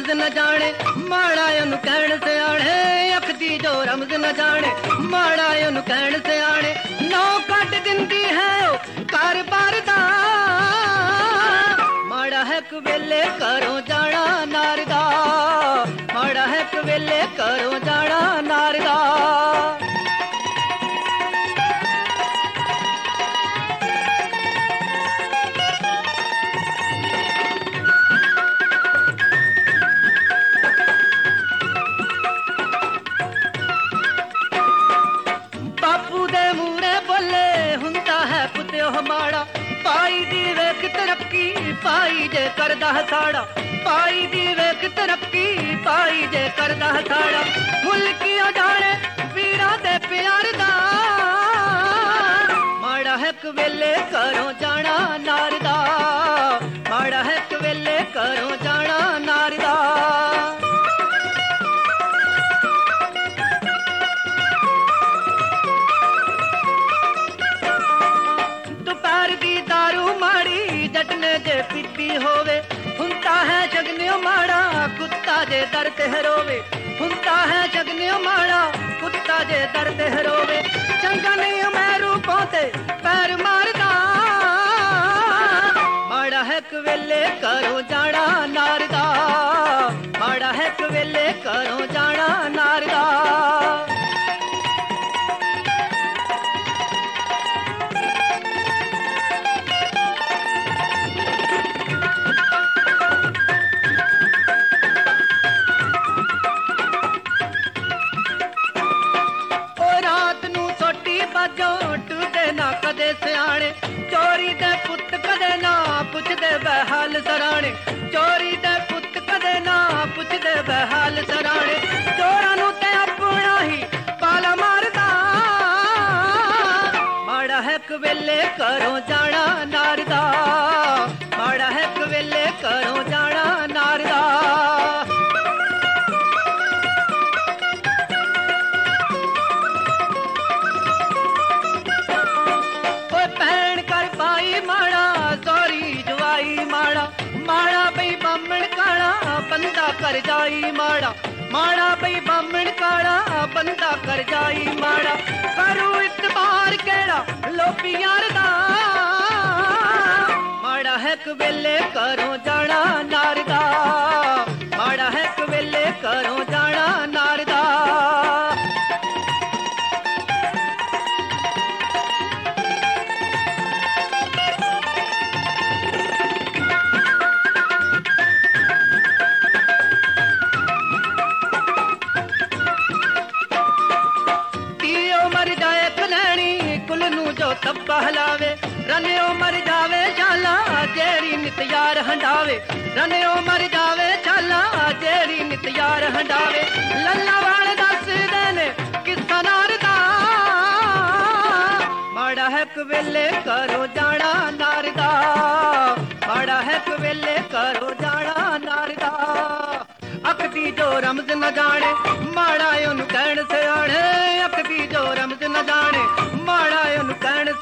ਰਮਜ਼ न जाने माड़ा ਉਹਨੂੰ ਕਹਿਣ ਸਿਆਣੇ ਅੱਖ ਦੀ ਜੋ ਰਮਜ਼ न जाने ਮਾੜਾ ਉਹਨੂੰ ਕਹਿਣ ਸਿਆਣੇ ਨੌ ਕੱਢ ਦਿੰਦੀ ਹੈ ਉਹ ਕਾਰਬਾਰ ਦਾ ਮਾੜਾ ਹੈ ਕਵੇਲੇ ਘਰੋਂ ਜਾਣਾ ਨਾਰ ਦਾ ਮਾੜਾ ਹੈ ਕਵੇਲੇ ਘਰੋਂ ਜਾਣਾ ਨਾਰ ਦਾ ਮਾੜਾ ਪਾਈ ਦੀ ਵੇਖ ਤਰੱਕੀ ਪਾਈ ਜੇ ਕਰਦਾ ਹਸਾੜਾ ਪਾਈ ਦੀ ਵੇਖ ਤਰੱਕੀ ਪਾਈ ਜੇ ਕਰਦਾ ਹਸਾੜਾ ਮੁਲਕੀਆਂ ਜਾਣੇ ਵੀਰਾਂ ਦੇ ਪਿਆਰ ਦਾ ਮਾੜਾ ਹੈ ਕਵੇਲੇ ਘਰੋਂ ਜਾਣਾ ਨਾਰ ਦਾ ਮਾੜਾ ਹੈ ਕਵੇਲੇ ਘਰੋਂ ਜਾਣਾ ਨਾਰ ਦਾ जटने जे पीती होवे हुंदा है जगन्यो माड़ा कुत्ता जे दर ते रोवे हुंदा है जगन्यो माड़ा कुत्ता जे दर ते रोवे चंगा नहीं मैरू पोते पैर मारदा माड़ा है कवेले घरों जाना नार दा माड़ा है कवेले घरों जाना नार दा कदे सियाने चोरी दे पुत कदे ना पुछदे बहाल सराणे चोरी दे पुत कदे ना पुछदे बहाल सराणे चोरां नूं ते अपना ही पाला मारदा माड़ा है कवेले घरों जाना नार दा माड़ा है कवेले घरों जाना नार दा माड़ा बई बामण काड़ा बंदा कर जाई माड़ा माड़ा बई बामण काड़ा बंदा कर जाई माड़ा करू इतबार केड़ा लोभी यार दा माड़ा है कवेले घरों जाना नार दा माड़ा है कवेले घरों जाना नार दा बहलावे रनियो मर जावे शाला जेरी नित यार हंडावे रनियो मर जावे शाला जेरी नित यार हंडावे लल्ला वाले दस देने किस्सा नार दा माड़ा है कवेले घरों जाना नार दा माड़ा है कवेले घरों जाना नार दा अख दी जो रमज न जाने माड़ा ओनू कहण सियाणे अख दी जो रमज न जाने माड़ा ओनू कहण